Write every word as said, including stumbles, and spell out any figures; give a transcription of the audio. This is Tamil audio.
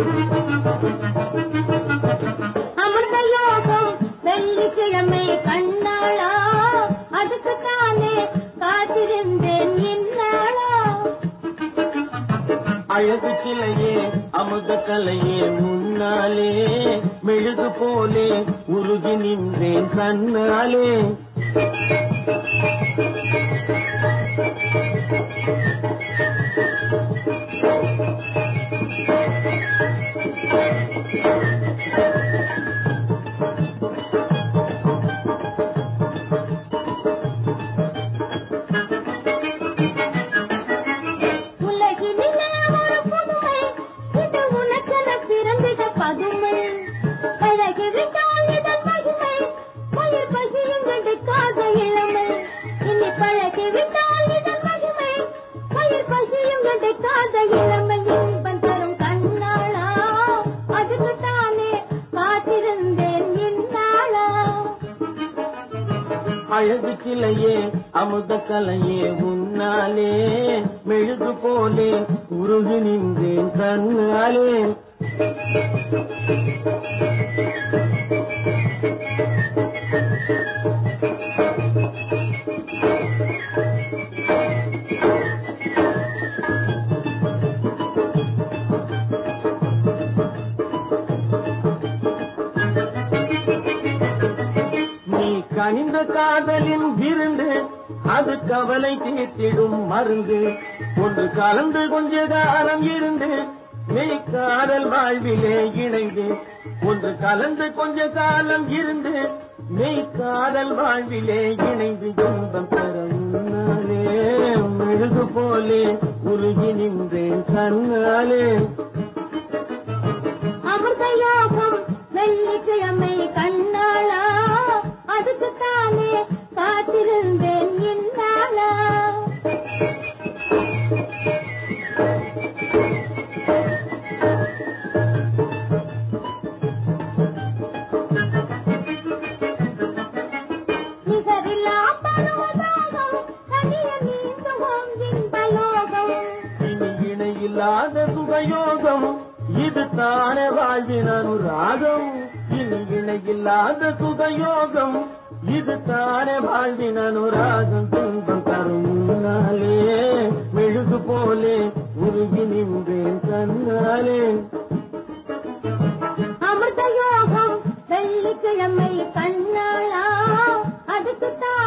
அமிர்த யோகம் வெள்ளிக்கிழமை கண்ணாளா அதுக்கு தானே காத்திருந்தேன் இந்நாளா. அழகு சிலையே அமுத கலையே முன்னாலே மெழுகு போலே உருகி நின்றேன் கண்ணாலே. அழகு சிலையே அமுத கலையே முன்னாலே மெழுகு போலே உருகி நின்றேன் கண்ணாலே. கனிந்த காதலின் விருந்து அது கவலை தீர்த்திடும் மருந்து. ஒன்று கலந்து கொஞ்ச காலம் இருந்து மெய் காதல் வாழ்விலே இணைந்து. ஒன்று கலந்து கொஞ்ச காலம் இருந்து மெய் காதல் வாழ்விலே இணைந்து. இன்பம் தரமுன்னாலே மெழுகு போலே உருகி நின்றேன் கண்ணாலே. அமிர்த யோகம் வெள்ளிக்கிழமை கண்ணாளா அதுக்கு தானே காத்திருந்தேன் இந்நாளா. நிகரில்லா பரவதாகம் கனிய நீந்துவோம் இன்பலோகம். இனி இணையில்லாத சுகயோகம் இது தானே வாழ்வின் அனுராகம். இனி இணையில்லாத சுகயோகம் இது தானே வாழ்வின் அனுராகம். துன்பம் தரும் முன்னாலே மெழுகு போலே உருகி நின்றேன் கண்ணாலே. அமிர்த யோகம் வெள்ளிக்கிழமை கண்ணாளா அதுக்கு